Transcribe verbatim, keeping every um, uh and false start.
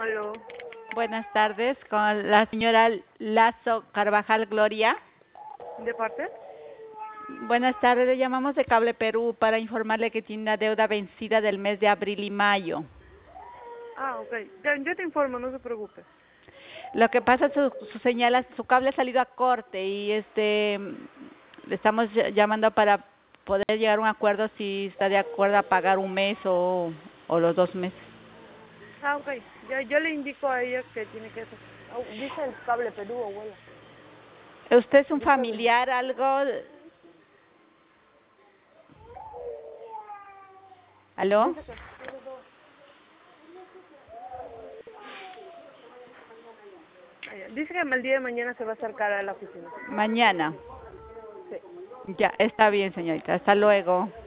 Aló. Buenas tardes, con la señora Lazo Carvajal Gloria. ¿De parte? Buenas tardes, le llamamos de Cable Perú para informarle que tiene una deuda vencida del mes de abril y mayo. Ah, ok. Ya, yo te informo, no se preocupe. Lo que pasa es su, su señal, su cable ha salido a corte y este le estamos ll- llamando para poder llegar a un acuerdo si está de acuerdo a pagar un mes o, o los dos meses. Ah, ok. Ya, yo le indico a ella que tiene que hacer. Oh, dice el cable Perú, abuela. ¿Usted es un Dice el... familiar, algo? ¿Aló? Dice que... Ah, ya. Dice que el día de mañana se va a acercar a la oficina. Mañana. Sí. Ya, está bien, señorita. Hasta luego.